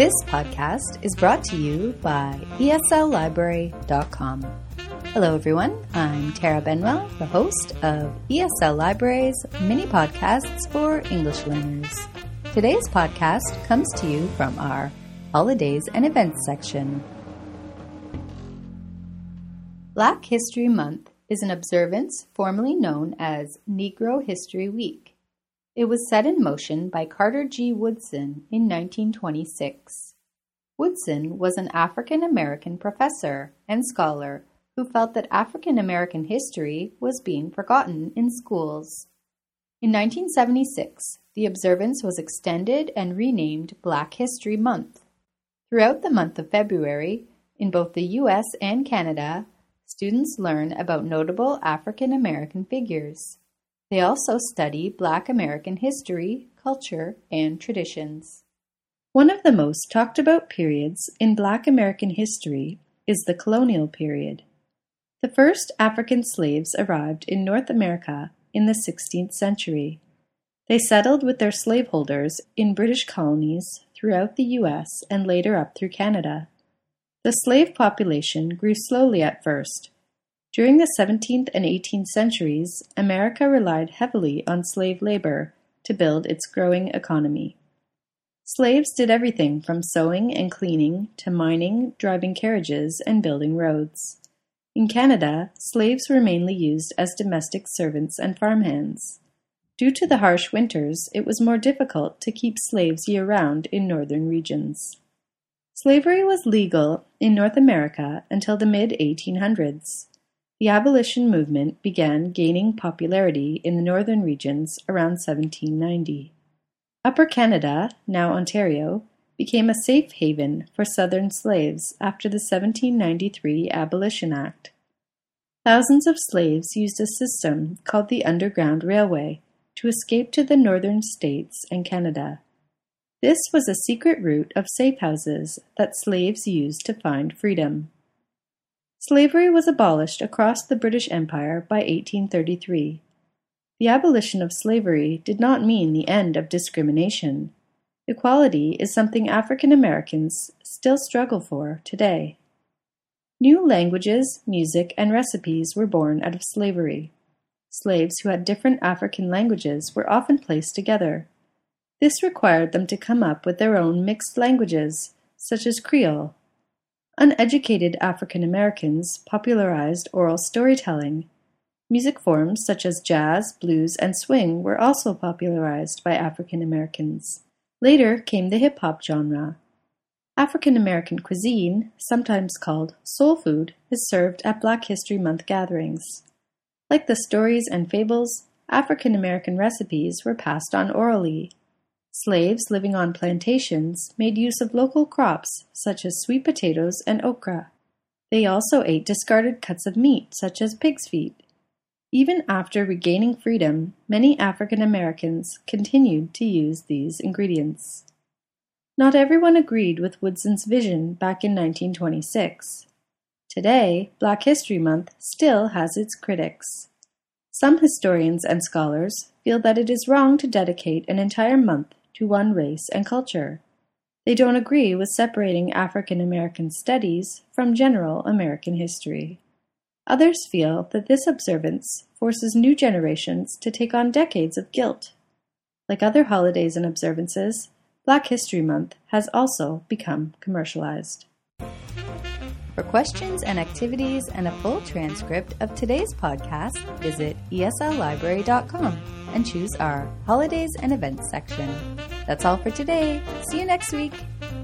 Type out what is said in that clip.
This podcast is brought to you by ESLlibrary.com. Hello everyone, I'm Tara Benwell, the host of ESL Library's mini podcasts for English learners. Today's podcast comes to you from our Holidays and Events section. Black History Month is an observance formerly known as Negro History Week. It was set in motion by Carter G. Woodson in 1926. Woodson was an African-American professor and scholar who felt that African-American history was being forgotten in schools. In 1976, the observance was extended and renamed Black History Month. Throughout the month of February, in both the U.S. and Canada, students learn about notable African-American figures. They also study Black American history, culture, and traditions. One of the most talked about periods in Black American history is the colonial period. The first African slaves arrived in North America in the 16th century. They settled with their slaveholders in British colonies throughout the U.S. and later up through Canada. The slave population grew slowly at first. During the 17th and 18th centuries, America relied heavily on slave labor to build its growing economy. Slaves did everything from sewing and cleaning to mining, driving carriages, and building roads. In Canada, slaves were mainly used as domestic servants and farmhands. Due to the harsh winters, it was more difficult to keep slaves year-round in northern regions. Slavery was legal in North America until the mid-1800s. The abolition movement began gaining popularity in the northern regions around 1790. Upper Canada, now Ontario, became a safe haven for southern slaves after the 1793 Abolition Act. Thousands of slaves used a system called the Underground Railway to escape to the northern states and Canada. This was a secret route of safe houses that slaves used to find freedom. Slavery was abolished across the British Empire by 1833. The abolition of slavery did not mean the end of discrimination. Equality is something African Americans still struggle for today. New languages, music, and recipes were born out of slavery. Slaves who had different African languages were often placed together. This required them to come up with their own mixed languages, such as Creole. Uneducated African Americans popularized oral storytelling. Music forms such as jazz, blues, and swing were also popularized by African Americans. Later came the hip-hop genre. African American cuisine, sometimes called soul food, is served at Black History Month gatherings. Like the stories and fables, African American recipes were passed on orally. Slaves living on plantations made use of local crops such as sweet potatoes and okra. They also ate discarded cuts of meat such as pig's feet. Even after regaining freedom, many African Americans continued to use these ingredients. Not everyone agreed with Woodson's vision back in 1926. Today, Black History Month still has its critics. Some historians and scholars feel that it is wrong to dedicate an entire month to one race and culture. They don't agree with separating African American studies from general American history. Others feel that this observance forces new generations to take on decades of guilt. Like other holidays and observances, Black History Month has also become commercialized. For questions and activities and a full transcript of today's podcast, visit ESLlibrary.com and choose our Holidays and Events section. That's all for today. See you next week.